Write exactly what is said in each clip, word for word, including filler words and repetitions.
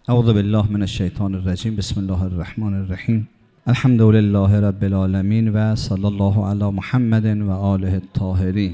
اعوذ بالله من الشیطان الرجیم. بسم الله الرحمن الرحیم. الحمد لله رب العالمین و صلی الله علی محمد و آله الطاهرین.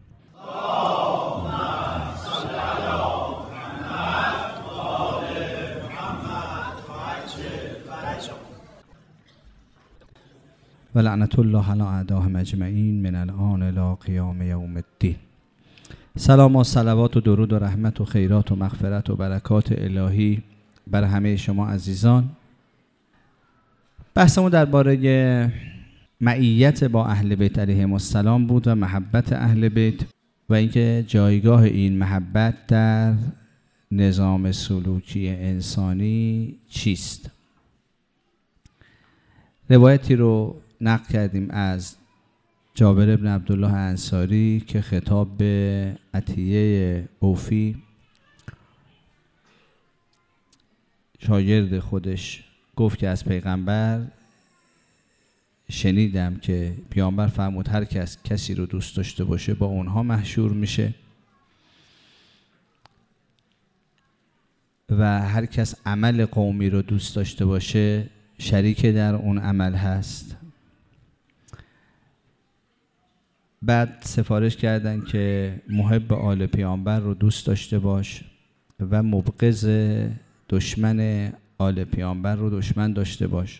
و لعنت الله علی اعدائهم اجمعین من الآن الی قیام یوم الدین. سلام و صلوات و درود و رحمت و خیرات و مغفرت و برکات الهی بر همه شما عزیزان. بحثمون درباره معیت با اهل بیت علیهم السلام بود و محبت اهل بیت و اینکه جایگاه این محبت در نظام سلوکی انسانی چیست. روایتی رو نقل کردیم از جابر بن عبدالله انصاری که خطاب به عطیه اوفی شاگرد خودش گفت که از پیغمبر شنیدم که پیامبر فرمود هر کس کسی رو دوست داشته باشه با اونها محشور میشه و هر کس عمل قومی رو دوست داشته باشه شریک در اون عمل هست. بعد سفارش کردن که محب آل پیامبر رو دوست داشته باش و مبغض دشمن آل پیامبر رو دشمن داشته باش.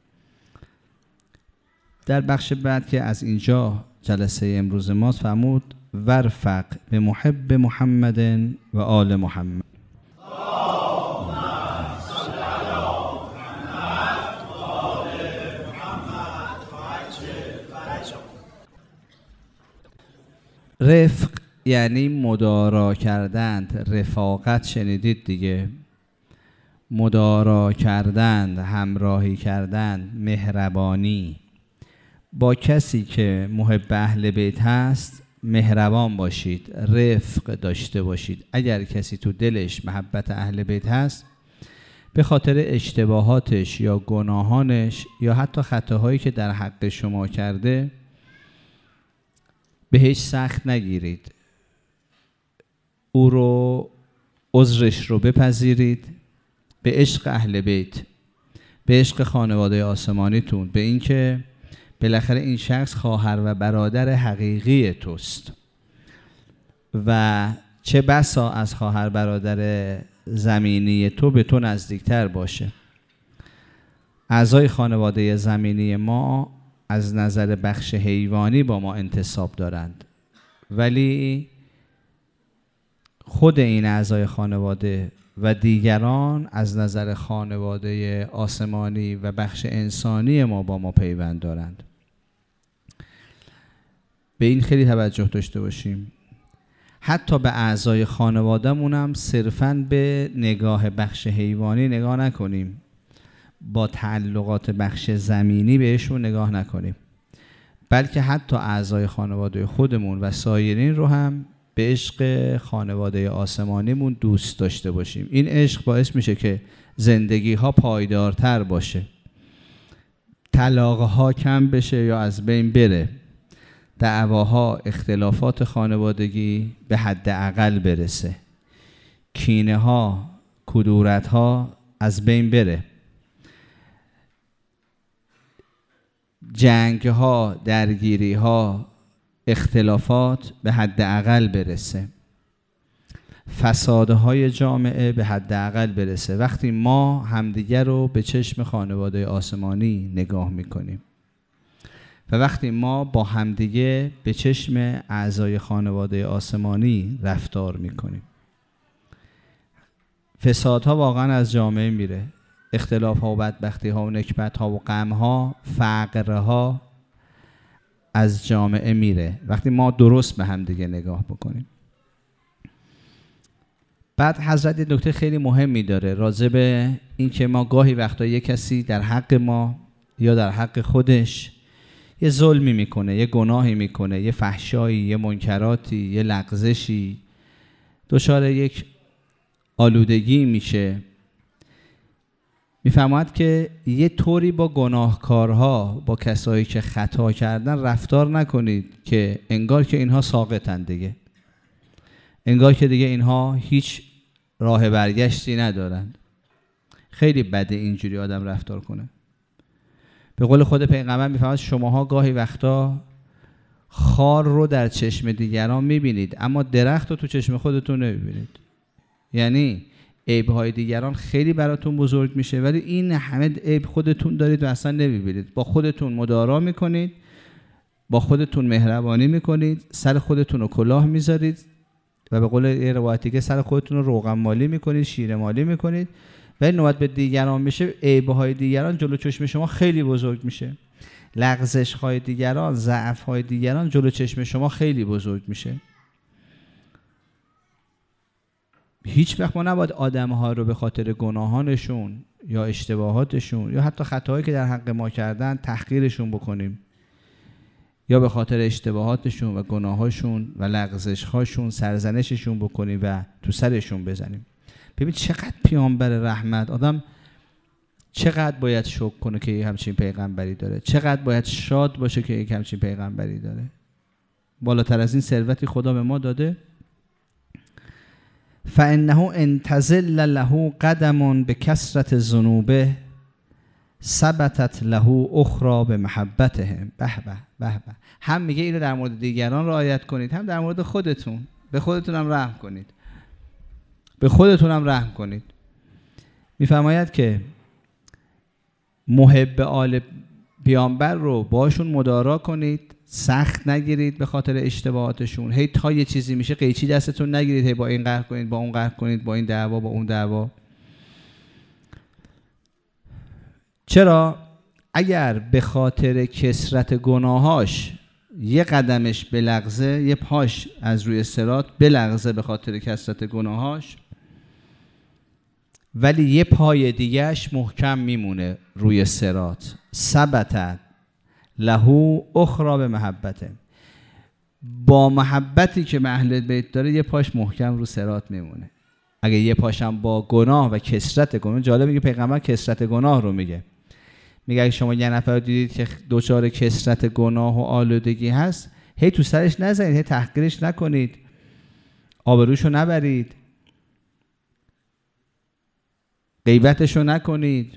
در بخش بعد که از اینجا جلسه امروز ماست فرمود ورفق به محب محمد و آل محمد. رفق یعنی مدارا کردند، رفاقت شنیدید دیگه، مدارا کردند، همراهی کردند، مهربانی. با کسی که محب اهل بیت هست مهربان باشید، رفق داشته باشید. اگر کسی تو دلش محبت اهل بیت هست به خاطر اشتباهاتش یا گناهانش یا حتی خطاهایی که در حق شما کرده بهش سخت نگیرید، او رو عذرش رو بپذیرید، به عشق اهل بیت، به عشق خانواده آسمانیتون، به اینکه بالاخره این شخص خواهر و برادر حقیقی توست و چه بسا از خواهر برادر زمینی تو به تو نزدیکتر باشه. اعضای خانواده زمینی ما از نظر بخش حیوانی با ما انتساب دارند، ولی خود این اعضای خانواده و دیگران از نظر خانواده آسمانی و بخش انسانی ما با ما پیوند دارند. به این خیلی توجه داشته باشیم. حتی به اعضای خانواده‌مون هم صرفاً به نگاه بخش حیوانی نگاه نکنیم، با تعلقات بخش زمینی بهشون نگاه نکنیم، بلکه حتی اعضای خانواده خودمون و سایرین رو هم به عشق خانواده آسمانیمون دوست داشته باشیم. این عشق باعث میشه که زندگی ها پایدارتر باشه، طلاق ها کم بشه یا از بین بره، دعواها، اختلافات خانوادگی به حد اقل برسه، کینه ها، کدورت ها از بین بره، جنگ ها، درگیری ها، اختلافات به حد اقل برسه، فسادهای جامعه به حد اقل برسه وقتی ما همدیگر رو به چشم خانواده آسمانی نگاه میکنیم و وقتی ما با همدیگه به چشم اعضای خانواده آسمانی رفتار میکنیم. فسادها واقعا از جامعه میره، اختلاف ها و بدبختی ها و نکبت ها و غم ها، فقر ها از جامعه میره وقتی ما درست به هم دیگه نگاه بکنیم. بعد حضرت یه نکته خیلی مهمی داره راجع به این که ما گاهی وقتا یه کسی در حق ما یا در حق خودش یه ظلمی میکنه، یه گناهی میکنه، یه فحشایی، یه منکراتی، یه لغزشی، دچار یک آلودگی میشه. میفهمد که یه طوری با گناهکارها، با کسایی که خطا کردن رفتار نکنید که انگار که اینها ساقطن دیگه، انگار که دیگه اینها هیچ راه برگشتی ندارند. خیلی بده اینجوری آدم رفتار کنه. به قول خود پیغمبر میفرماید شماها گاهی وقتا خار رو در چشم دیگران میبینید اما درخت رو تو چشم خودتون نمیبینید. یعنی عیب‌های دیگران خیلی براتون بزرگ میشه ولی این همه عیب خودتون دارید و اصلا نمیبینید. با خودتون مدارا میکنید، با خودتون مهربانی میکنید، سر خودتون رو کلاه میذارید و به قول یه روایتی که سر خودتون رو روغن مالی میکنید، شیر مالی میکنید و نوبت به دیگران میشه عیب‌های دیگران جلو چشم شما خیلی بزرگ میشه. لغزش‌های دیگران، ضعف‌های دیگران جلو چشم شما خیلی بزرگ میشه. هیچ وقت ما نباید آدم‌ها رو به خاطر گناهانشون یا اشتباهاتشون یا حتی خطاهایی که در حق ما کردن تحقیرشون بکنیم یا به خاطر اشتباهاتشون و گناهاشون و لغزش‌هاشون سرزنششون بکنیم و تو سرشون بزنیم. ببین چقدر پیامبر رحمت، آدم چقدر باید شکر کنه که یک همچین پیغمبری داره، چقدر باید شاد باشه که یک همچین پیغمبری داره. بالاتر از این ثروتی خدا به ما داده. فانه انتزل له قدم بکثرت ذنوبه ثبتت له اخرى بمحبتهم. به به به به. هم میگه اینو در مورد دیگران رعایت کنید، هم در مورد خودتون، به خودتون هم رحم کنید، به خودتون هم رحم کنید. میفرماید که محب آل پیامبر رو باشون مدارا کنید، سخت نگیرید به خاطر اشتباهاتشون. هی تا یه چیزی میشه قیچی دستتون نگیرید، هی با این قهر کنید، با اون قهر کنید، با این دعوا، با اون دعوا. چرا؟ اگر به خاطر کثرت گناهاش یه قدمش بلغزه، یه پاش از روی صراط بلغزه به خاطر کثرت گناهاش، ولی یه پای دیگهش محکم میمونه روی صراط، ثبتت له اخرى به محبته، با محبتی که به اهل بیت داره یه پاش محکم رو صراط میمونه. اگه یه پاشم با گناه و کثرت گناه، جالب میگه پیغمبر کثرت گناه رو میگه، میگه اگه شما یه نفر دیدید که دوچار کثرت گناه و آلودگی هست، هی تو سرش نزنید، هی تحقیرش نکنید، آبروشو نبرید، غیبتشو نکنید.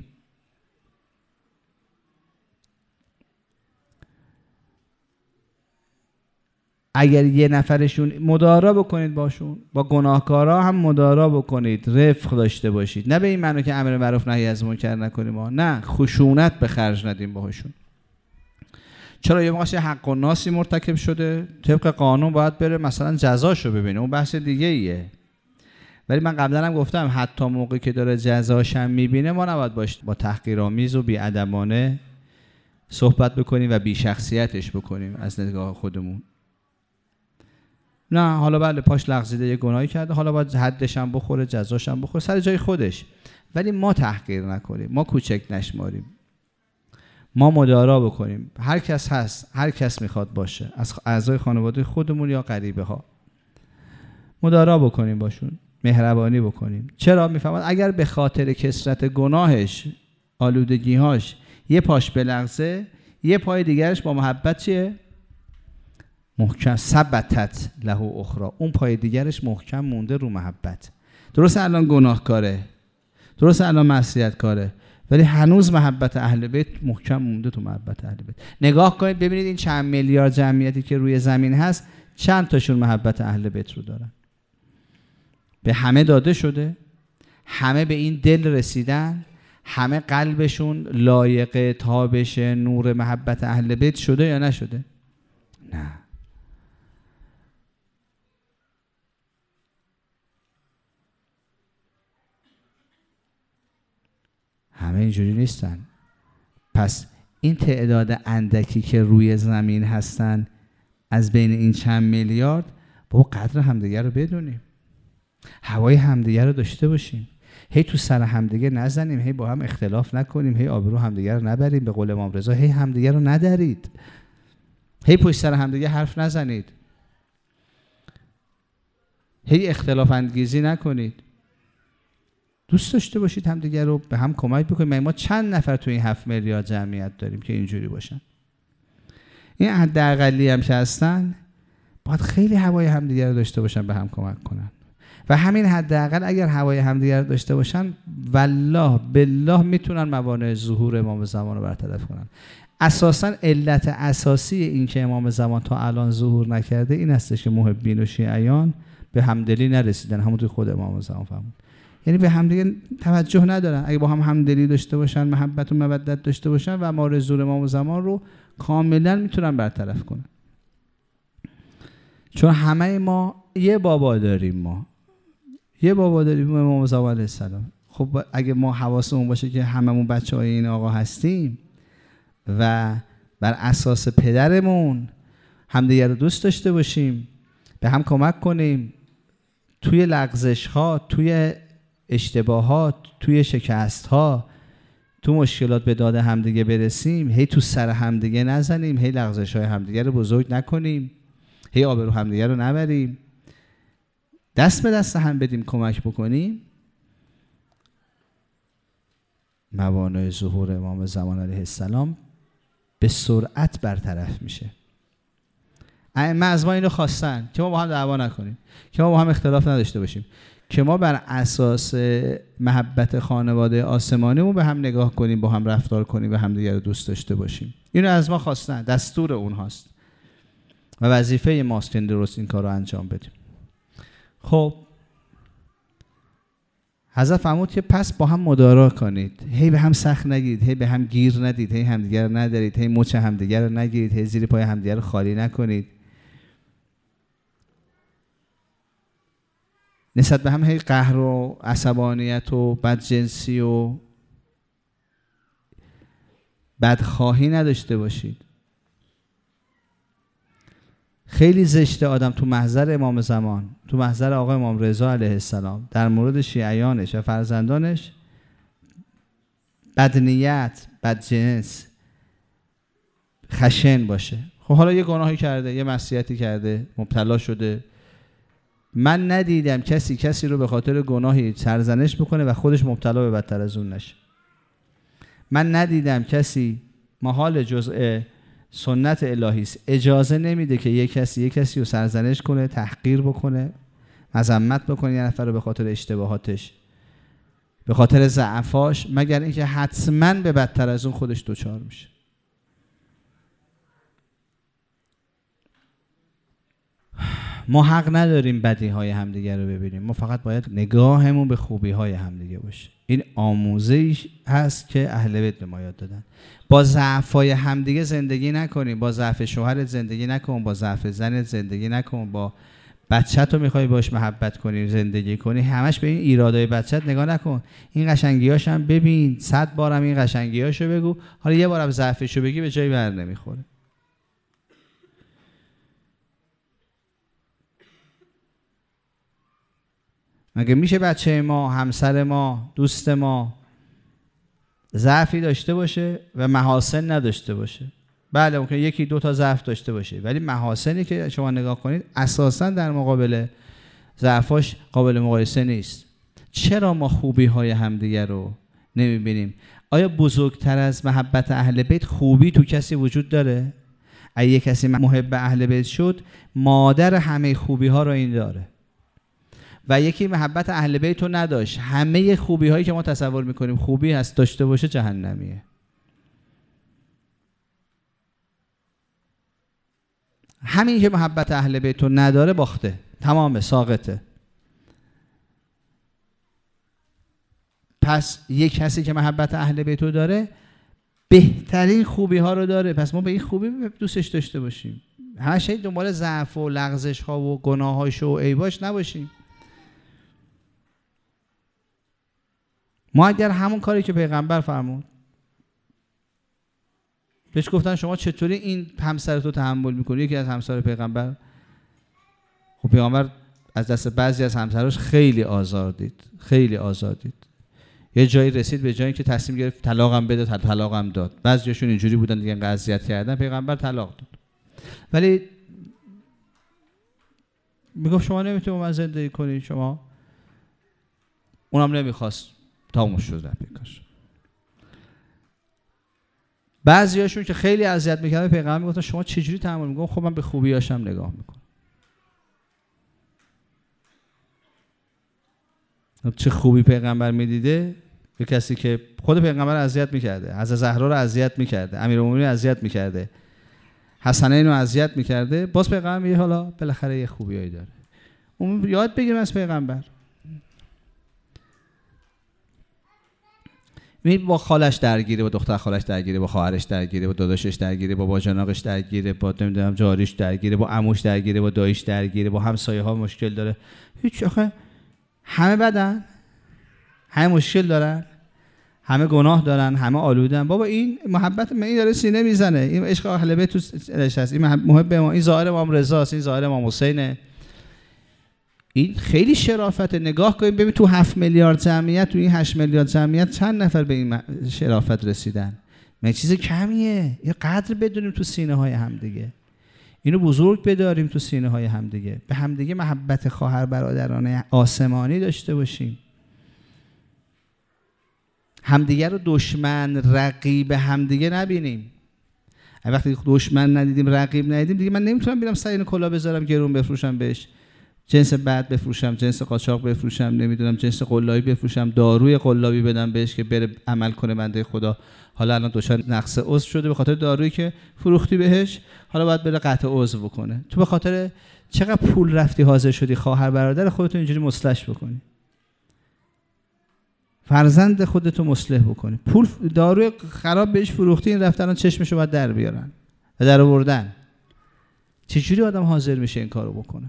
اگر یه نفرشون مدارا بکنید باشون، با گناهکارا هم مدارا بکنید، رفق داشته باشید، نه به این معنی که امر معروف نهی از منکر نکنیم ما، نه، خشونت به خرج ندیم باهاشون. چرا؟ یه موقعی حق الناسی مرتکب شده، طبق قانون باید بره مثلا جزاشو ببینه، اون بحث دیگه ایه. ولی من قبلا هم گفتم حتی موقعی که داره جزاش هم میبینه ما نباید باش با تحقیرآمیز و بی‌ادبانه صحبت بکنیم و بی شخصیتش بکنیم از نگاه خودمون. نه، حالا بله پاش لغزیده یه گناهی کرده، حالا باید حدش هم بخوره، جزاش هم بخوره، سر جای خودش، ولی ما تحقیر نکنیم، ما کوچک نشماریم، ما مدارا بکنیم. هر کس هست، هر کس میخواد باشه، از اعضای خانواده خودمون یا غریبه ها، مدارا بکنیم باشون، مهربانی بکنیم. چرا؟ میفهمد اگر به خاطر کثرت گناهش، آلودگیهاش یه پاش بلغزه، یه پای دیگرش با محبت چیه؟ محکم، ثبتت له اخرى، اون پای دیگرش محکم مونده رو محبت. درسته الان گناهکاره، درسته الان معصیت کاره، ولی هنوز محبت اهل بیت محکم مونده تو محبت اهل بیت. نگاه کنید ببینید این چند میلیارد جمعیتی که روی زمین هست چند تاشون محبت اهل بیت رو دارن. به همه داده شده، همه به این دل رسیدن، همه قلبشون لایق تابش نور محبت اهل بیت شده یا نشده؟ نه. همه اینجوری نیستن. پس این تعداد اندکی که روی زمین هستن از بین این چند میلیارد، بابا قدر همدیگه رو بدونیم، هوای همدیگه رو داشته باشیم، هی تو سر همدیگه نزنیم، هی با هم اختلاف نکنیم، هی آبرو همدیگه رو نبریم، به قول امام رضا هی همدیگه رو ندرید، هی پشت سر همدیگه حرف نزنید، هی اختلاف انگیزی نکنید، دوست داشته باشید همدیگه رو، به هم کمک بکنید. ما چند نفر تو این هفت میلیارد جمعیت داریم که اینجوری باشن؟ این حداقلی هم که هستن باید خیلی هوای همدیگه رو داشته باشن، به هم کمک کنن. و همین حداقل اگر هوای همدیگه رو داشته باشن والله بالله میتونن موانع ظهور امام زمان رو برطرف کنن. اساسا علت اساسی این که امام زمان تا الان ظهور نکرده این هستش که محبین و شیعیان به همدلی نرسیدن. همونطور خود امام زمان فرمود، یعنی به همدیگه توجه ندارن. اگه با هم همدلی داشته باشن، محبت و مودت داشته باشن، و موارد ظهور امام زمان رو کاملا میتونن برطرف کنن. چون همه ما یه بابا داریم، ما یه بابا داریم، امام زمان علیه السلام. خب اگه ما حواسمون باشه که هممون بچه های این آقا هستیم و بر اساس پدرمون همدیگه رو دوست داشته باشیم، به هم کمک کنیم، توی لغزش ها، توی اشتباهات، توی شکست ها، تو مشکلات به داد همدیگه برسیم، هی تو سر همدیگه نزنیم، هی لغزش های همدیگه رو بزرگ نکنیم، هی آبرو همدیگه رو نبریم، دست به دست هم بدیم، کمک بکنیم، موانع ظهور امام زمان علیه السلام به سرعت برطرف میشه. ائمه از ما اینو خواستن که ما با هم دعوا نکنیم، که ما با هم اختلاف نداشته باشیم، که ما بر اساس محبت خانواده آسمانیمون به هم نگاه کنیم، با هم رفتار کنیم و همدیگه رو دوست داشته باشیم. اینو از ما خواستن، دستور اونهاست و وظیفه ماست که درست این کار رو انجام بدیم. خب حضرت فرمود که پس با هم مدارا کنید، هی به هم سخت نگیرید، هی به هم گیر ندید، هی همدیگه رو ندارید، هی مچ همدیگه رو نگیرید، هی زیر پای همدیگه رو خالی نکنید، نسبت به هم هی قهر و عصبانیت و بدجنسی و بدخواهی نداشته باشید. خیلی زشته آدم تو محضر امام زمان، تو محضر آقا امام رضا علیه السلام، در مورد شیعیانش و فرزندانش بدنیت، بدجنس، خشن باشه. خب حالا یه گناهی کرده، یه معصیتی کرده، مبتلا شده، من ندیدم کسی کسی رو به خاطر گناهی سرزنش بکنه و خودش مبتلا به بدتر از اون نشه. من ندیدم کسی، محال جزء سنت الهی است، اجازه نمیده که یک کسی یک کسی رو سرزنش کنه، تحقیر بکنه، مذمت بکنه یه نفر رو به خاطر اشتباهاتش، به خاطر ضعفاش، مگر اینکه حتما به بدتر از اون خودش دوچار میشه. ما حق نداریم بدی های همدیگه رو ببینیم، ما فقط باید نگاهمون به خوبی های همدیگه باشه. این آموزش هست که اهل بیت به ما یاد دادن. با ضعف های همدیگه زندگی نکنیم، با ضعف شوهرت زندگی نکن، با ضعف زنت زندگی نکن، با بچت رو میخوای باش محبت کنی زندگی کنی، همش به این ایرادای بچت نگاه نکن، این قشنگیاش هم ببین، صد بارم این قشنگیاشو بگو، حالا یه بارم ضعفشو بگی به جایی بر نمیخوره. مگه میشه بچه ما، همسر ما، دوست ما ضعفی داشته باشه و محاسن نداشته باشه؟ بله ممکن یکی دو تا ضعف داشته باشه، ولی محاسنی که شما نگاه کنید اساساً در مقابل ضعفاش قابل مقایسه نیست. چرا ما خوبی های همدیگه رو نمیبینیم؟ آیا بزرگتر از محبت اهل بیت خوبی تو کسی وجود داره؟ اگه کسی محب اهل بیت شد، مادر همه خوبی ها رو این داره. و یکی محبت اهل بیت رو نداشت، همه خوبی هایی که ما تصور میکنیم خوبی هست داشته باشه، جهنمیه. همین که محبت اهل بیت رو نداره باخته، تمامه، ساقطه. پس یک کسی که محبت اهل بیت رو داره بهترین خوبی ها رو داره، پس ما به این خوبی دوستش داشته باشیم، همش دنبال ضعف و لغزش ها و گناهاش و عیباش نباشیم. ما اگر همون کاری که پیغمبر فرمود، بهش گفتن شما چطوری این همسرتو تحمل میکنی، یکی از همسر پیغمبر، خب پیغمبر از دست بعضی از همسراش خیلی آزار دید، خیلی آزار دید. یه جایی رسید به جایی که تصمیم گرفت طلاقم بده، طلاقم داد. بعضیاشون اینجوری بودن دیگه، انقدر اذیت کردن، پیغمبر طلاق داد. ولی میگفت شما نمیتونید با من زندگی کنید، شما، اونم نمیخواست، تموم شد رفیقش. بعضیاشون که خیلی اذیت میکردن پیغمبر میگفتن شما چجوری تحمل میکنید؟ خب من به خوبیاشم نگاه میکنم. چه خوبی پیغمبر میدیده یه کسی که خود پیغمبر اذیت میکرده، حضرت زهرا رو اذیت میکرده، امیرالمومنین اذیت میکرده، حسنین رو اذیت میکرده، باز پیغمبر میگه حالا بالاخره یه خوبیایی داره. اون یاد بگیریم از پیغمبر. می با خالش درگیره، با دختر خالش درگیره، با خواهرش درگیره، با داداشش درگیره، با باجناقش درگیره، با نمیدونم جاریش درگیره، با عموش درگیره، با داییش درگیره، با همسایه ها مشکل داره. هیچ آخه همه بدن، همه مشکل دارن، همه گناه دارن، همه آلودن. بابا این محبت من این داره سینه میزنه، این عشق اهل بیت تو دلش هست، این محب ما، این ظاهر امام رضا است، این ظاهر امام حسینه. این خیلی شرافت. نگاه کنید ببین تو هفت میلیارد جمعیت، تو این هشت میلیارد جمعیت چند نفر به این شرافت رسیدن؟ من چیز کمیه. یه قدر بدونیم تو سینه های همدیگه، اینو بزرگ بداریم تو سینه های همدیگه، به همدیگه محبت خواهر برادرانه آسمانی داشته باشیم، همدیگه رو دشمن رقیب همدیگه نبینیم. وقتی دشمن ندیدیم، رقیب ندیدیم، دیگه من نمیتونم بیرم سر این کلا بذارم گرون بفروشم بهش، جنس بد بفروشم، جنس قاچاق بفروشم، نمیدونم جنس قلابی بفروشم، داروی قلابی بدم بهش که بره عمل کنه بنده خدا. حالا الان دچار نقص عضو شده به خاطر دارویی که فروختی بهش، حالا باید بره قطع عضو بکنه. تو به خاطر چقدر پول رفتی حاضر شدی خواهر برادر خودتو اینجوری مصلح بکنی، فرزند خودتو مصلح بکنی، پول داروی خراب بهش فروختی، این رفتن چشمشو باید در بیارن و در آوردن. چجوری آدم حاضر میشه این کارو بکنه؟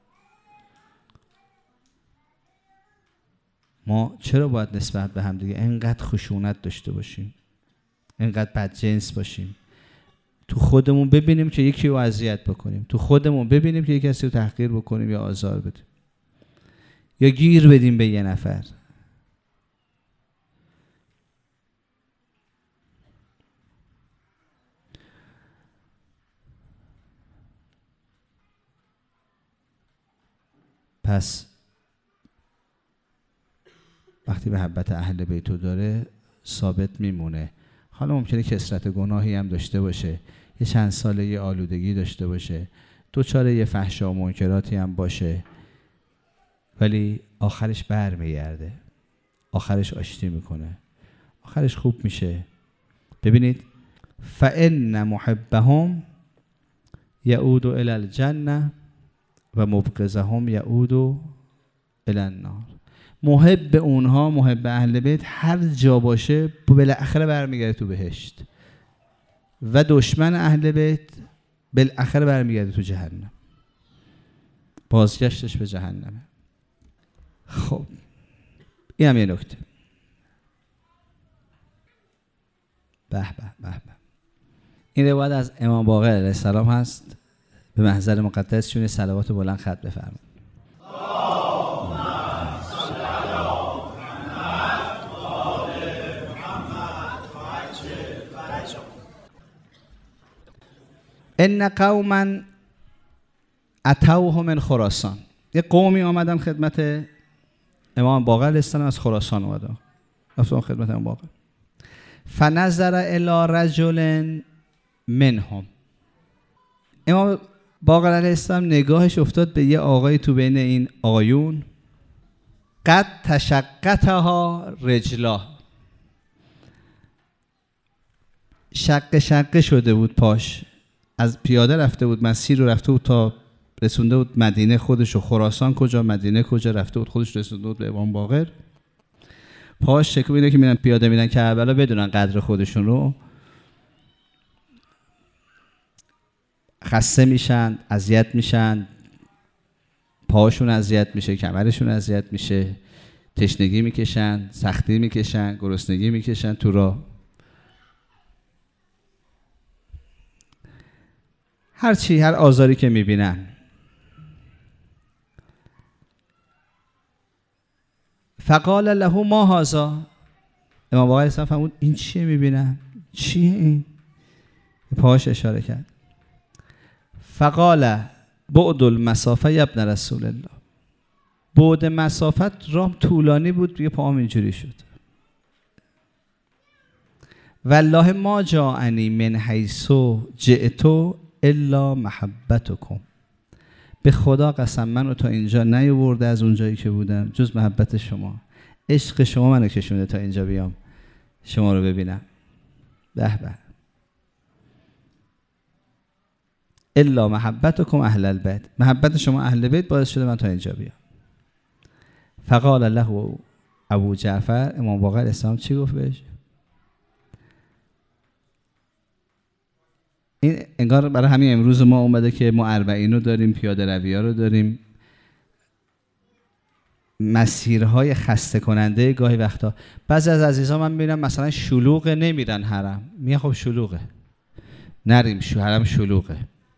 ما چرا باید نسبت به هم دیگه اینقدر خشونت داشته باشیم، اینقدر بدجنس باشیم؟ تو خودمون ببینیم که یکی رو اذیت بکنیم، تو خودمون ببینیم که یکی کسی رو تحقیر بکنیم یا آزار بدیم یا گیر بدیم به یه نفر. پس وقتی محبت اهل بیتو داره ثابت میمونه. حالا ممکنه کثرت گناهی هم داشته باشه، یه چند ساله یه آلودگی داشته باشه، دوچار یه فحشا و منکراتی هم باشه، ولی آخرش برمیگرده، آخرش آشتی میکنه، آخرش خوب میشه. ببینید فإن محبهم یعود الی الجنه و مبغضهم یعود الی النار. محب اونها، محب اهل بیت هر جا باشه بالاخره برمیگرده تو بهشت، و دشمن اهل بیت بالاخره برمیگرده تو جهنم، بازگشتش به جهنمه. خب این هم یه نکته. به به به به. این روایت از امام باقر علیه السلام هست. به محضر مقدسشون صلوات بلند ختم بفرمایید. ان قوما اتوه من خراسان. یه قومی آمدن خدمت امام باقر علیه السلام، از خراسان اومدن، رفتن خدمت امام باقر. فنظر الی رجل منهم. امام باقر علیه السلام نگاهش افتاد به یه آقای تو بین این آقایون. قد تشققها رجلا. شق شق شده بود پاش، از پیاده رفته بود، مسیر رو رفته بود تا رسونده بود مدینه خودش، و خراسان کجا، مدینه کجا، رفته بود خودش رسونده بود به امام باقر. پاش شکو. اینه که میرن پیاده میرن کربلا بدونن قدر خودشون رو، خسته میشن، اذیت میشن، پاهاشون اذیت میشه، کمرشون اذیت میشه، تشنگی میکشن، سختی میکشن، گرسنگی میکشن تو راه. هر چی، هر آزاری که میبینن. فقال له ما هذا. امام باقر اصلا فهمود این چیه میبینم، چیه این؟ پاهاش اشاره کرد. فقال بعد المسافه یا ابن رسول الله. بعد مسافت راه طولانی بود، دیگه پاهم اینجوری شد. والله ما جاءنی من حیث جئت الا محبتکم. به خدا قسم منو تا اینجا نیاورده از اونجایی که بودم جز محبت شما. عشق شما منو کشونده تا اینجا بیام شما رو ببینم. به به. الا محبتکم اهل البیت، محبت شما اهل بیت باعث شده من تا اینجا بیام. فقال له ابو جعفر، امام باقر اسلام چی گفت بهش؟ این انگار برای همین امروز ما اومده که ما اربعین رو داریم، پیاده روی ها رو داریم، مسیرهای خسته کننده گاهی وقتا. بعضی از عزیزان من میبینم مثلا شلوغه نمیرن حرم، میگن خب شلوغه نریم، شو حرم شلوغه،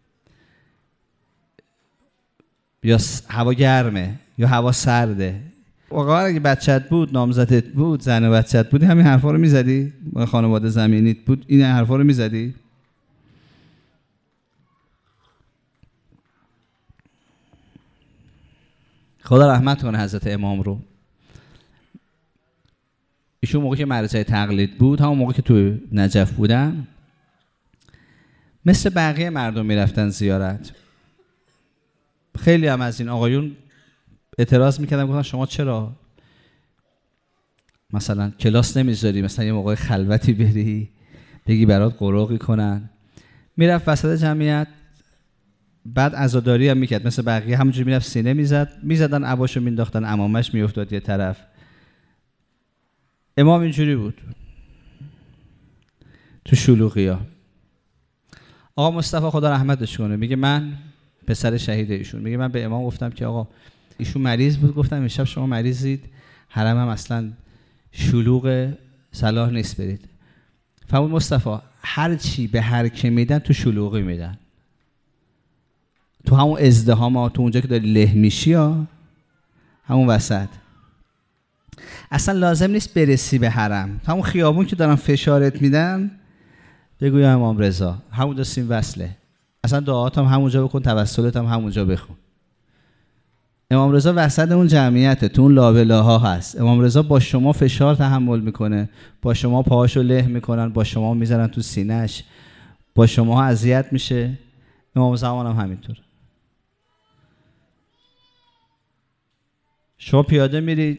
یا هوا گرمه یا هوا سرده. واقعا اگه بچت بود، نامزدت بود، زن و بچت بود، همین حرفا رو میزدی؟ خانواده زمینیت بود این حرفا رو میزدی؟ خدا رحمت کنه حضرت امام رو. ایشون موقعی که مرجع تقلید بود، همون موقعی که تو نجف بودن، مثل بقیه مردم میرفتن زیارت. خیلی هم از این آقایون اعتراض میکردن، گفتن شما چرا مثلا کلاس نمیذاری، مثلا یه موقع خلوتی بری بگی برات قروقی کنن. میرفت وسط جمعیت، بعد عزاداری هم میکرد مثل بقیه، همونجوری میرفت سینه میزد، میزدن عباشو مینداختن، عمامش میافتاد یه طرف. امام اینجوری بود تو شلوغیا. آقا مصطفی خدا رحمتش کنه میگه من پسر شهید ایشون، میگه من به امام گفتم که آقا ایشون مریض بود، گفتم امشب شما مریضید، حرم هم اصلا شلوغ، صلاح نیست برید. فرمود مصطفی هر چی به هر کی میدن تو شلوغی میدن، تو همون ازدحام ها، تو اونجا که داری له میشی ها، همون وسط اصلا لازم نیست برسی به حرم، همون خیابون که دارن فشارت میدن بگو یا امام رضا، همون دو سیم وصله، اصلا دعات هم همونجا بکن، توسلت هم همونجا بخون. امام رضا وسط اون جمعیته، تو اون لابلاها هست. امام رضا با شما فشار تحمل میکنه، با شما پاهاشو له میکنن، با شما میذارن تو سینه‌اش، با شما اذیت میشه. امام زمان هم همینطور. شما پیاده میرید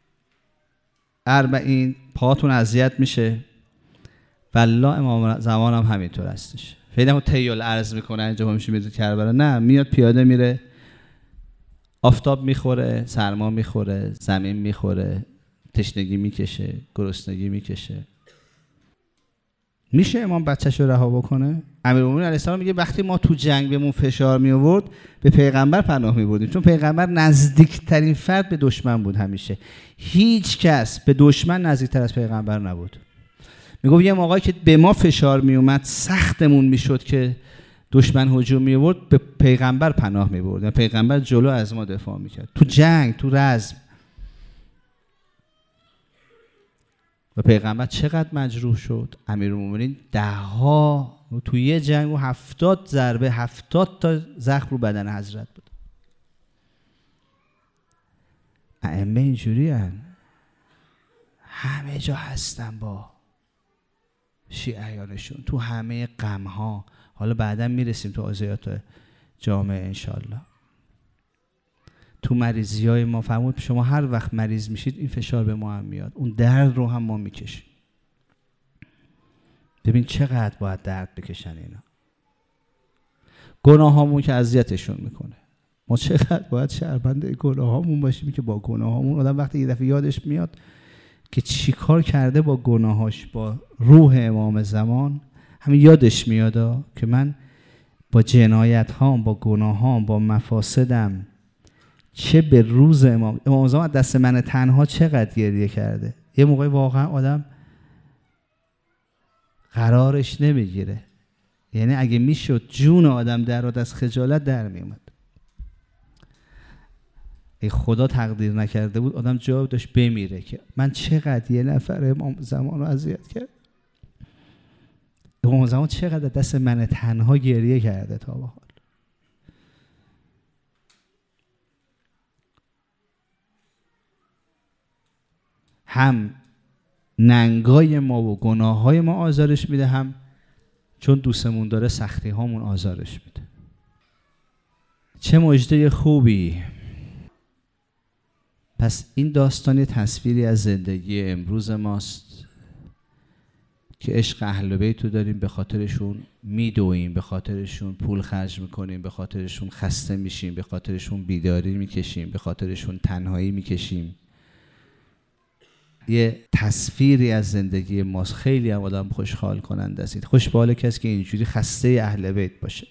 اربعین، پاهاتون اذیت میشه. والله امام زمان هم همینطور هستش. خیلی هم تیل عرض میکنه اینجا میشه میره کربلا، نه میاد پیاده میره، آفتاب میخوره، سرما میخوره، زمین میخوره، تشنگی میکشه، گرسنگی میکشه. میشه امام بچه‌شو رها بکنه؟ امیرالمومنین علیه السلام میگه وقتی ما تو جنگ بهمون فشار می آورد به پیغمبر پناه میبردیم، چون پیغمبر نزدیکترین فرد به دشمن بود. همیشه هیچ کس به دشمن نزدیکتر از پیغمبر نبود. میگه یه موقعی که به ما فشار می اومد، سختمون میشد که دشمن هجوم می آورد، به پیغمبر پناه میبرد، یعنی پیغمبر جلو از ما دفاع میکرد تو جنگ، تو رزم. و پیغمبر چقدر مجروح شد؟ امیرالمومنین ده ها تو یه جنگ و هفتاد ضربه، هفتاد تا زخم رو بدن حضرت بود. ائمه اینجوری هن. همه جا هستن با شیعیانشون، تو همه غم ها. حالا بعدا میرسیم تو آزیات جامعه انشالله. تو مریضی های ما فرمود شما هر وقت مریض میشید این فشار به ما هم میاد، اون درد رو هم ما میکشیم. ببین چقدر باید درد بکشن اینا. گناه هامون که اذیتشون میکنه، ما چقدر باید شرمنده گناه هامون باشیم که با گناه هامون آدم وقتی یه دفعه یادش میاد که چی کار کرده با گناهاش، با روح امام زمان، همین یادش میاد که من با جنایت هام، با گناه هام، با مفاسدم چه به روز امام امام زمان دست من تنها چقدر گریه کرده. یه موقع واقعا آدم قرارش نمیگیره، یعنی اگه میشد جون آدم در از خجالت در میومد. ای خدا تقدیر نکرده بود آدم جا داشت بمیره که من چقدر یه نفر امام زمان رو اذیت کرد. امام زمان چقدر دست من تنها گریه کرده تا به حال. هم ننگای ما و گناه های ما آزارش میده، هم چون دوستمون داره سختی هامون آزارش میده. چه مژده خوبی پس این داستان یه تصویری از زندگی امروز ماست که عشق اهل بیت رو داریم، به خاطرشون میدویم، به خاطرشون پول خرج میکنیم، به خاطرشون خسته میشیم، به خاطرشون بیداری میکشیم، به خاطرشون تنهایی میکشیم. یه تصویری از زندگی ماست. خیلی هم آدم خوشحال کننده است. خوش به حال کسی که اینجوری خسته اهل بیت باشه.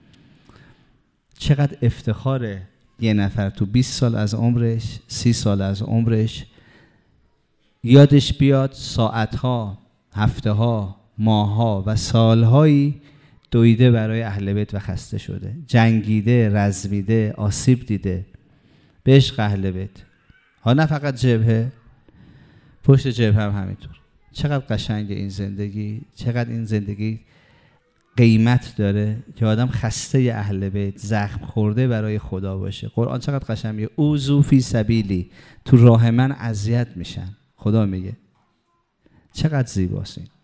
چقدر افتخاره یه نفر تو بیست سال از عمرش، سی سال از عمرش یادش بیاد ساعتها، هفتهها، ماهها و سالهایی دویده برای اهل بیت و خسته شده، جنگیده، رزمیده، آسیب دیده به عشق اهل بیت. ها نه فقط جبهه، پشت جبهه هم همینطور. چقدر قشنگه این زندگی، چقدر این زندگی قیمت داره که آدم خسته اهل بیت، زخم خورده برای خدا باشه. قرآن چقدر قشنگه، اوذوا فی سبیلی، تو راه من اذیت میشن. خدا میگه چقدر زیباست این.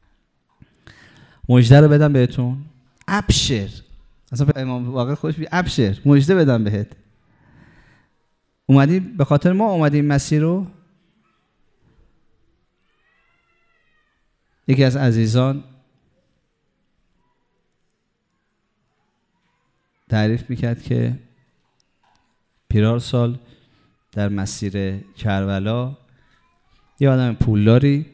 مژده رو بدم بهتون، ابشر. اصلا امام واقع خوش بی ابشر، مژده بدم بهت. اومدی به خاطر ما اومدی این مسیر رو. یکی از عزیزان تعریف میکرد که پیرار سال در مسیر کربلا یه آدم پولداری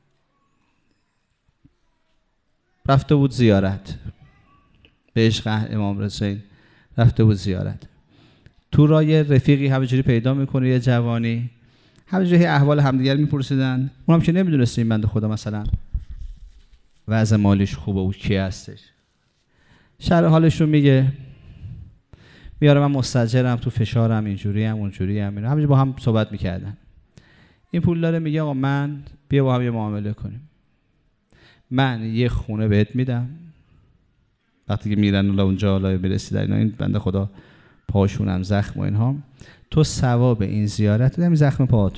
رفته بود زیارت به عشق امام حسین، رفته بود زیارت. تو راه یه رفیقی همینجوری پیدا میکنه، یه جوانی، همینجوری احوال همدیگر میپرسیدن. اونم که نمیدونسته این بنده خدا مثلا وضع مالیش خوبه و کی هستش. شرح حالش رو میگه، میاره من مستاجرم، تو فشارم، اینجوری هم اونجوری هم. همینجوری با هم صحبت میکردن. این پول داره میگه آقا من بیا با هم یه معامله کنیم. من یه خونه بهت میدم، وقتی که میرن الا اونجا الا برسیدن اینا، این بنده خدا پاشونم زخم و اینها، تو ثواب این زیارت بدم، زخم پاهاتو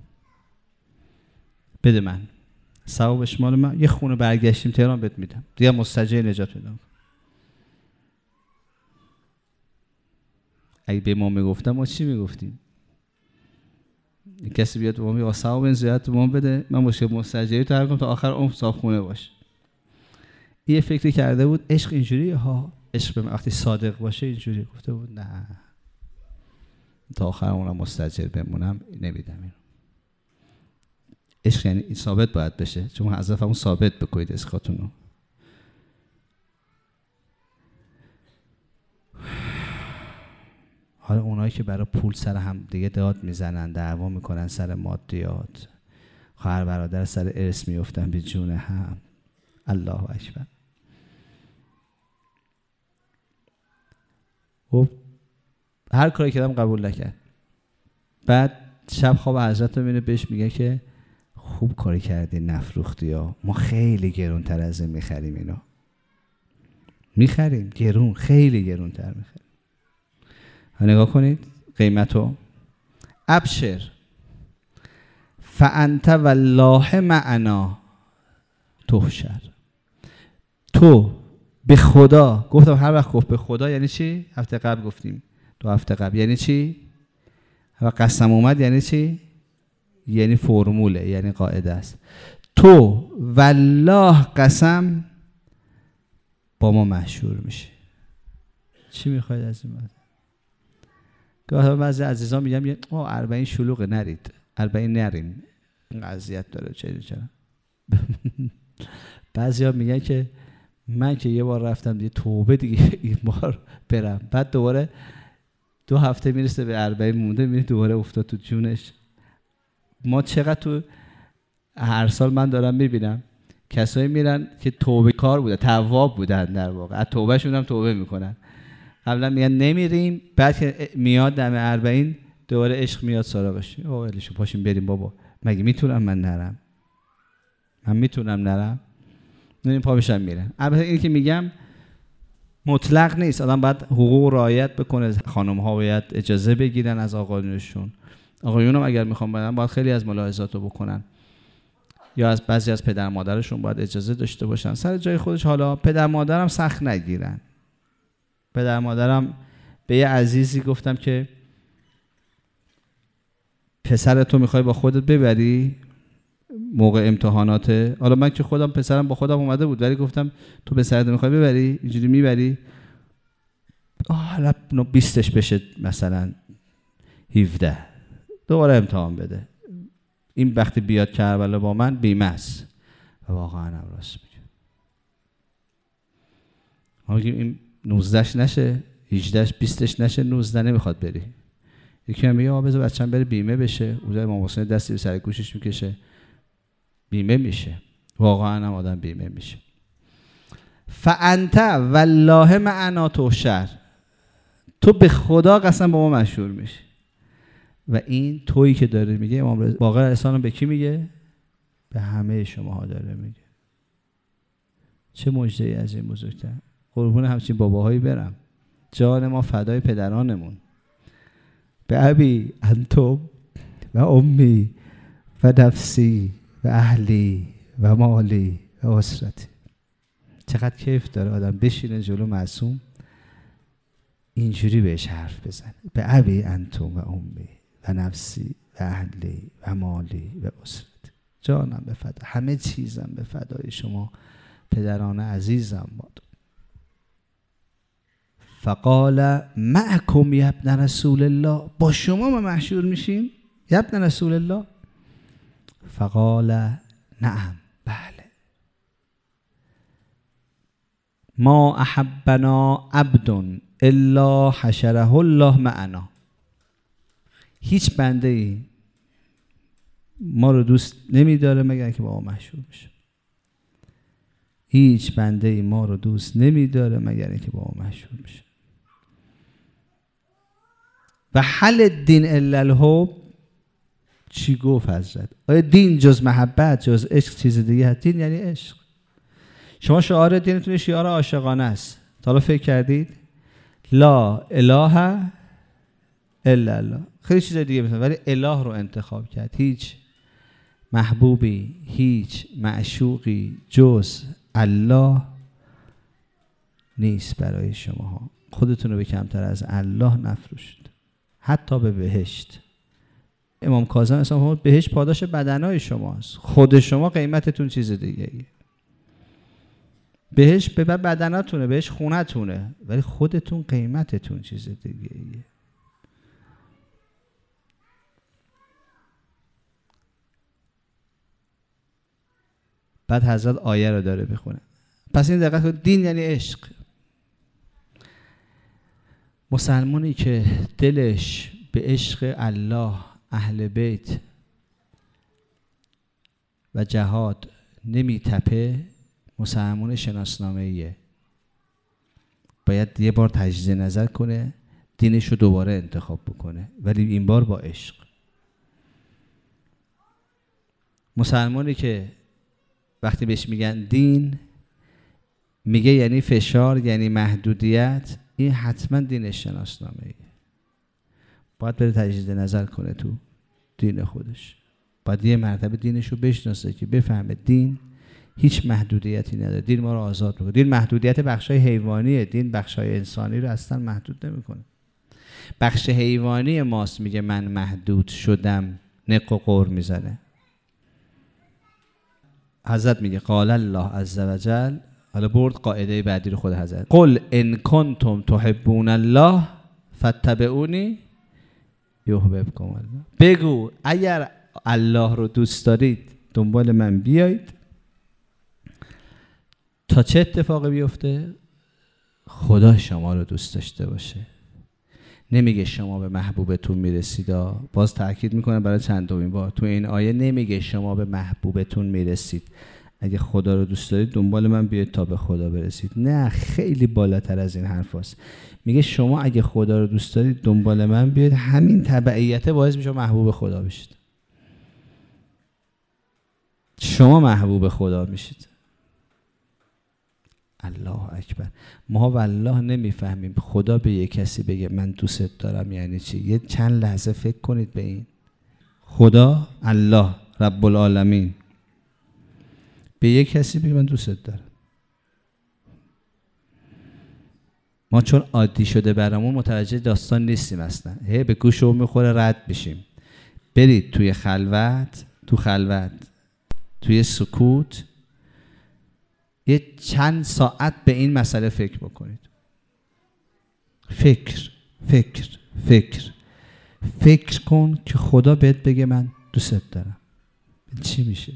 بده من، ثوابش مال من. یه خونه برگشتیم تهران بهت میدم دیگه، مستجر نجات بدم. اگه به ما میگفتم ما چی میگفتیم؟ کسی بیاد به ما میگه ثواب این زیارت به ما بده، من باشه مستجری تو هر کنم تا آخر عمر صاحب خونه باش. یه فکری کرده بود عشق اینجوریه ها، عشق به وقتی صادق باشه اینجوری. گفته بود نه تا آخر عمرم مستجر بمونم نمیدم اینو. عشق یعنی این ثابت باید بشه، چون حضرت همون ثابت بکنید عشقاتون رو. حالا اونایی که برای پول سر هم دیگه داد میزنن، دعوا میکنن سر مادیات، خواهر برادر سر ارث میافتن به جون هم. الله اکبر. خب هر کاری کردم قبول نکرد. بعد شب خواب حضرت رو میبینه، بهش میگه که خوب کاری کردی نفروختی ها، ما خیلی گرون تر از این میخریم، اینو میخریم گرون، خیلی گرون تر میخریم. نگاه کنید قیمتو. ابشر فانت والله معنا تحشر. تو به خدا، گفتم هر وقت گفت به خدا یعنی چی؟ هفته قبل گفتیم، دو هفته قبل یعنی چی؟ و قسم اومد یعنی چی؟ یعنی فرموله، یعنی قاعده است. تو والله قسم با ما محشور میشه. چی میخواید از این؟ گاهی بعضی عزیزان میگم آ اربعین شلوغه نرید، اربعین نریم، این قضیت داره چه چرا. بعضیا میگن که من که یه بار رفتم دیگه توبه دیگه این بار برم، بعد دوباره دو هفته میرسه به اربعین مونده، میره دوباره افتاد تو جونش. ما چقدر تو هر سال من دارم میبینم کسایی میرن که توبه کار بوده، تواب بودن در واقع، از توبهشون هم توبه میکنن. قبلا میگن نمیریم، بعد که میاد دم اربعین دوباره عشق میاد سراغش. اوه ولشون پاشیم بریم بابا، مگه میتونم من نرم؟ من میتونم نرم؟ نمیدونم پا میشن میرن. البته این که میگم مطلق نیست، آدم باید حقوق رعایت بکنه، خانم ها باید اجازه بگیرن از آقایونشون، آقایون هم اگر میخوام برن باید خیلی از ملاحظات رو بکنن، یا از بعضی از پدر مادرشون باید اجازه داشته باشن سر جای خودش. حالا پدر مادرم سخت نگیرن. پدر مادرم به یه عزیزی گفتم که پسرتو میخوای با خودت ببری موقع امتحاناته؟ حالا من که خودم پسرم با خودم اومده بود ولی گفتم تو پسرتو میخوای ببری اینجوری میبری؟ حالا بیستش بشه مثلا هفده دوباره امتحان بده. این وقتی بیاد کربلا با من بیمه است و واقعا هم راست میگه. ما میگیم این نوزدهش نشه هجدهش بیستش نشه نوزده نمیخواد بری. یکی هم میگه آقا بذار بچه‌م بره بیمه بشه. اونجا امام حسین دستی به سر گوشش میکشه بیمه میشه. واقعا هم آدم بیمه میشه. فانت والله معنا تحشر، تو به خدا قسم با ما مشهور میشی. و این تویی که داره میگه امام باقر احسان به کی میگه؟ به همه شماها داره میگه. چه مژده‌ای از این بزرگتر. قربون همچین باباهایی برم، جان ما فدای پدرانمون. به ابی انتم و امی و نفسی و اهلی و مالی و اسرتی. چقدر کیف داره آدم بشینه جلو معصوم اینجوری بهش حرف بزنه. به ابی انتم و امی و نفسی و اهلی و مالی و اسرتی. جانم به فدا، همه چیزم به فدای شما پدران عزیزم باد. فقال معکم یا ابن رسول الله، با شما ما مشهور میشیم یا ابن رسول الله؟ فقال نعم، بله. ما احبنا عبد الا حشره الله معنا. هیچ بنده ای ما رو دوست نمیداره مگر که با ما مشهور بشه. هیچ بنده ای ما رو دوست نمیداره مگر اینکه با ما مشهور بشه. و حل الدین الا الحب، چی گفت حضرت؟ آیا دین جز محبت جز عشق چیز دیگه هست؟ دین یعنی عشق. شما شعار دینتون شعار عاشقانه است. تا حالا فکر کردید؟ لا اله الا الله. خیلی چیز دیگه مثلا، ولی اله رو انتخاب کرد. هیچ محبوبی، هیچ معشوقی جز الله نیست برای شما. خودتون رو به کمتر از الله نفروشید، حتی به بهشت. امام کاظم اصلا فرمود بهشت پاداش بدنهای شماست، خود شما قیمتتون چیز دیگه ایه. بهشت به بدناتونه، بهشت خونتونه، ولی خودتون قیمتتون چیز دیگه ایه. بعد حضرت آیه رو داره بخونه. پس این دقت کنید، دین یعنی عشق. مسلمانی که دلش به عشق الله، اهل بیت و جهاد نمی تپه، مسلمان شناسنامه ایه. باید یه بار تجدید نظر کنه، دینش رو دوباره انتخاب بکنه، ولی این بار با عشق. مسلمانی که وقتی بهش میگن دین میگه یعنی فشار، یعنی محدودیت، این حتما دین شناسنامه ایه. باید بره تجدید نظر کنه تو دین خودش. باید یه مرتبه دینش رو بشناسه که بفهمه دین هیچ محدودیتی نداره. دین ما رو آزاد میکنه. دین محدودیت بخشای حیوانیه، دین بخشای انسانی رو اصلا محدود نمیکنه. بخش حیوانی ماست میگه من محدود شدم، نق و قور میزنه. حضرت میگه قال الله عز وجل، حالا برد قاعده بعدی رو خود حضرت، قل ان کنتم تحبون الله فاتبعونی یحببکم الله. بگو اگر الله رو دوست دارید دنبال من بیایید تا چه اتفاقی بیفته؟ خدا شما رو دوست داشته باشه. نمیگه شما به محبوبتون میرسید. باز تأکید میکنه برای چندمین بار تو این آیه نمیگه شما به محبوبتون میرسید. اگه خدا رو دوست دارید دنبال من بیاید تا به خدا برسید. نه، خیلی بالاتر از این حرف هست. میگه شما اگه خدا رو دوست دارید دنبال من بیاید، همین تبعیت باعث میشه محبوب خدا بشید. شما محبوب خدا میشید. الله اکبر. ما والله نمیفهمیم خدا به یک کسی بگه من دوست دارم یعنی چی. یه چند لحظه فکر کنید به این. خدا الله رب العالمین به یک کسی بگه من دوست دارم. ما چون عادی شده برامون متوجه داستان نیستیم اصلا. هی به گوشمون میخوره رد بشیم. برید توی خلوت، تو خلوت توی سکوت یه چند ساعت به این مسئله فکر بکنید. فکر فکر فکر فکر کن که خدا بهت بگه من دوست دارم، چی میشه؟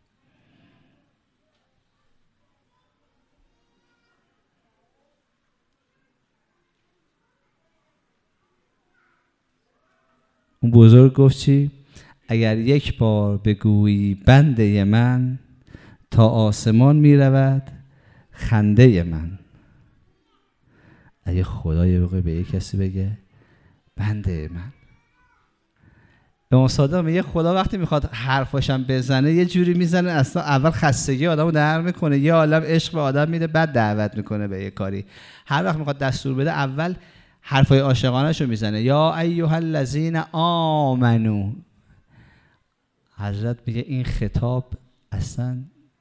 اون بزرگ گفت چی؟ اگر یک بار بگویی بنده من، تا آسمان می رود خنده من. اگه خدا یه بقیه به یک کسی بگه بنده من. امام صادق میگه خدا وقتی میخواد حرفاشم بزنه یه جوری میزنه اصلا اول خستگی آدمو در میکنه، یه عالم عشق به آدم میده، بعد دعوت میکنه به یه کاری. هر وقت میخواد دستور بده اول حرفای عاشقانه‌شو میزنه، یا ایها الذین آمنو. حضرت میگه این خطاب اصلا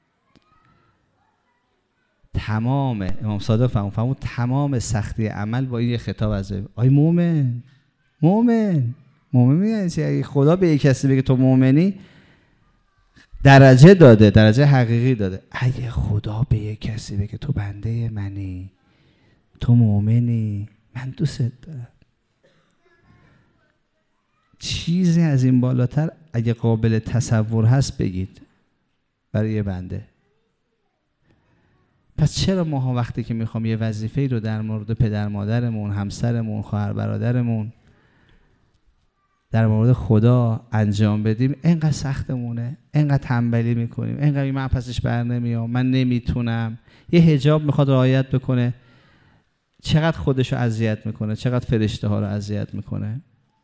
تمام، امام صادق فهمون فهمون تمام سختی عمل با این خطاب از آی مومن مومن مومن میگن چی؟ اگه خدا به یک کسی بگه تو مومنی درجه داده، درجه حقیقی داده. اگه خدا به یک کسی بگه تو بنده منی، تو مومنی، من دوست دارم، چیزی از این بالاتر اگه قابل تصور هست بگید برای یه بنده. پس چرا ماها وقتی که میخوام یه وظیفه‌ای رو در مورد پدر مادرمون، همسرمون، خواهر برادرمون، در مورد خدا انجام بدیم اینقدر سختمونه، اینقدر تنبلی میکنیم، اینقدر من پسش بر نمیام، من نمیتونم. یه حجاب میخواد رعایت بکنه، چقدر خودشو اذیت میکنه، چقدر فرشته ها رو اذیت میکنه.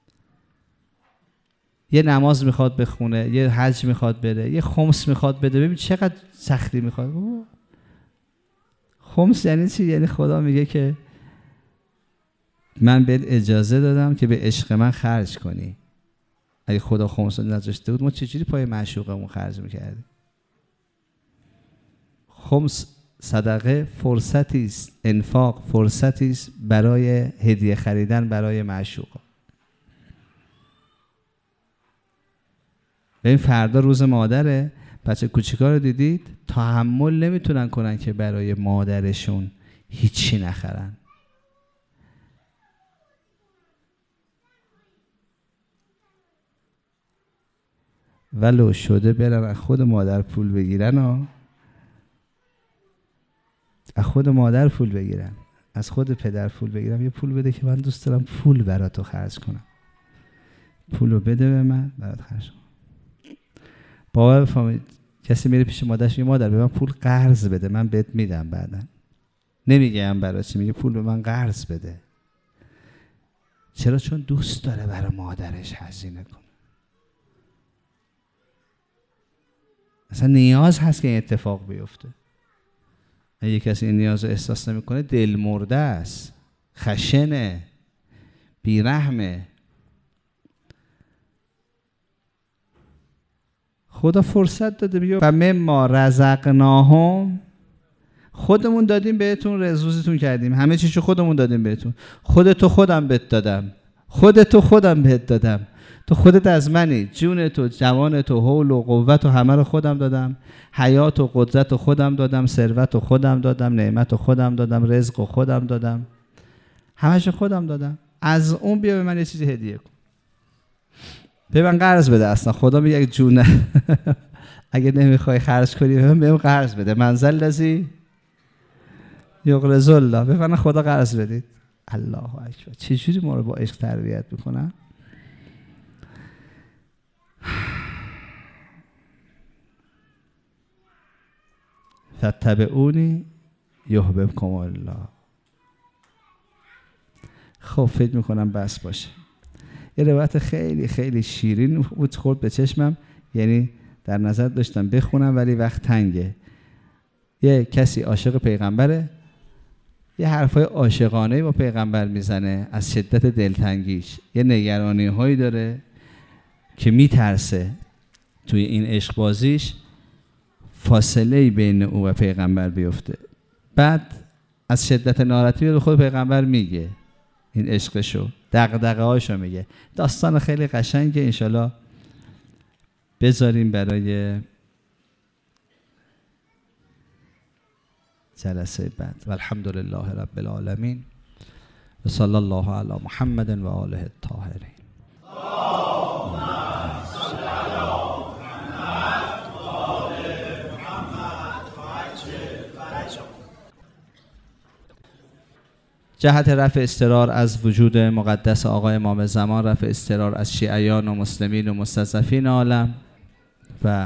یه نماز میخواد بخونه، یه حج میخواد بره، یه خمس میخواد بده، ببین چقدر سختی میخواد. خمس یعنی چی؟ یعنی خدا میگه که من بهت اجازه دادم که به عشق من خرج کنی. اگه خدا خمس رو نذاشته بود ما چجوری پای معشوقمون خرج میکردیم؟ خمس صدقه فرصتی است، انفاق فرصتی است برای هدیه خریدن برای معشوق. این فردا روز مادره، بچه کوچیکا رو دیدید تحمل نمیتونن کنن که برای مادرشون هیچی نخرن. ولو شده برن از خود مادر پول بگیرن ها، از خود مادر پول بگیرن، از خود پدر پول بگیرم، یه پول بده که من دوست دارم پول براتو خرج کنم، پولو بده به من برات خرج کنم. باور بفهمید کسی میره پیش مادرش میگه مادر به من پول قرض بده من بهت میدم بعدا. نمیگم برای چی، میگه پول به من قرض بده. چرا؟ چون دوست داره برای مادرش هزینه کنه. اصلا نیاز هست که این اتفاق بیفته. اگه کسی این نیاز رو احساس نمیکنه دل مرده است، خشنه، بیرحمه. خدا فرصت داده میگه و مما رزقناهم، خودمون دادیم بهتون، رزقتون کردیم، همه چیزو خودمون دادیم بهتون. خودتو خودم بهت دادم، خودتو خودم بهت دادم، تو خودت از منی، جون تو، جوان تو، حول و قوت و همه رو خودم دادم، حیات و قدرت رو خودم دادم، ثروت رو خودم دادم، نعمت رو خودم دادم، رزق رو خودم دادم، همش خودم دادم. از اون بیا به من یه چیزی هدیه کن، به من قرض بده. اصلا خدا میگه جون اگه نمیخوای خرج کنی به من بهم قرض بده. منزل لذی یقرض الله، به من خدا قرض بدید. الله اکبر. چجوری ما رو با عشق تربیت میکنن؟ فاتبعونی یحببکم الله. خب فکر میکنم بس باشه. یه روایت خیلی خیلی شیرین بود خورد به چشمم، یعنی در نظر داشتم بخونم ولی وقت تنگه. یه کسی عاشق پیغمبره، یه حرفای عاشقانه با پیغمبر میزنه از شدت دلتنگیش، یه نگرانی هایی داره که میترسه توی این عشق بازیش فاصله بین او و پیغمبر بیفته. بعد از شدت ناراحتی به خود پیغمبر میگه این عشقشو، دغدغه هاشو میگه. داستان خیلی قشنگه، انشالله بذاریم برای جلسه بعد. و الحمدلله رب العالمین و صلی الله علی محمد و آله الطاهرین. جهت رفع اضطرار از وجود مقدس آقا امام زمان، رفع اضطرار از شیعیان و مسلمین و مستضعفین عالم و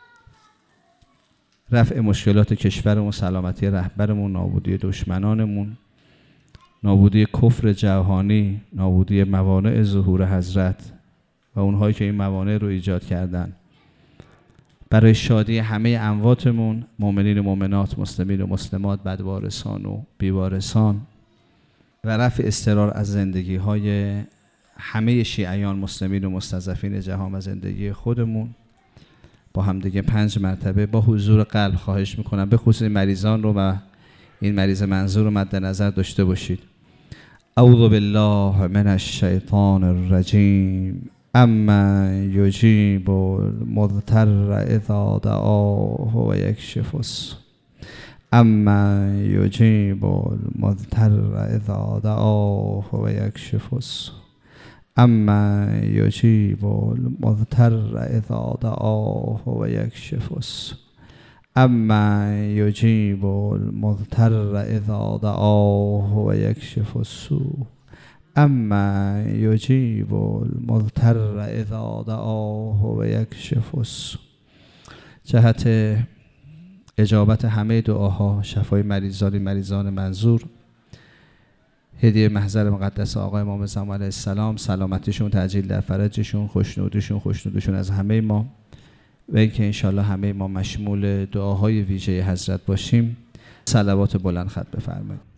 رفع مشکلات کشورمون، سلامتی رهبرمون، نابودی دشمنانمون، نابودی کفر جهانی، نابودی موانع ظهور حضرت و اونهایی که این موانع رو ایجاد کردن، برای شادی همه امواتمون، مؤمنین و مؤمنات، مسلمین و مسلمات، بدوارثان و بیوارثان، و رفع اضطرار از زندگی های همه شیعیان، مسلمین و مستضعفین جهان و زندگی خودمون. با هم دیگه پنج مرتبه با حضور قلب خواهش میکنم، به خصوص مریضان رو و این مریض منظور رو مد نظر داشته باشید. اعوذ بالله من الشیطان الرجیم. اما یجیب المضطر اذا دعاه و یکشف السوء. اما یجیب المضطر اذا دعاه و یکشف السوء. اما یجیب المضطر اذا دعاه و یکشف السوء. اما یجیب المضطر اذا دعاه و یکشف السوء. اما یجیب المضطر اذا دعاه و یکشف السوء. جهت اجابت همه دعاها، شفای مریضان مریضان منظور، هدیه محضر مقدس آقا امام زمان علیه السلام، سلامتیشون، تعجیل در فرجشون، خوشنودیشون خوشنودیشون از همه ما، و اینکه انشالله همه ما مشمول دعاهای ویژه حضرت باشیم. صلوات بلند ختم بفرمایید.